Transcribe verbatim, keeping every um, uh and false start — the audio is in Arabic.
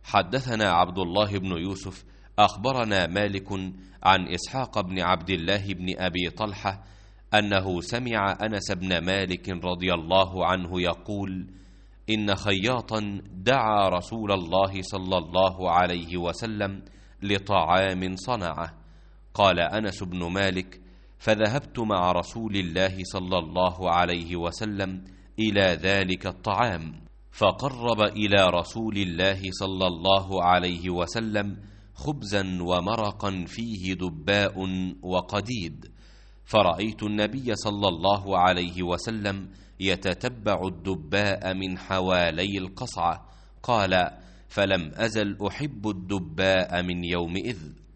حدثنا عبد الله بن يوسف أخبرنا مالك عن إسحاق بن عبد الله بن أبي طلحة أنه سمع أنس بن مالك رضي الله عنه يقول: إن خياطا دعا رسول الله صلى الله عليه وسلم لطعام صنعه. قال أنس بن مالك: فذهبت مع رسول الله صلى الله عليه وسلم إلى ذلك الطعام، فقرب إلى رسول الله صلى الله عليه وسلم خبزا ومرقا فيه دباء وقديد، فرأيت النبي صلى الله عليه وسلم يتتبع الدباء من حوالي القصعة. قال: فلم أزل أحب الدباء من يومئذ.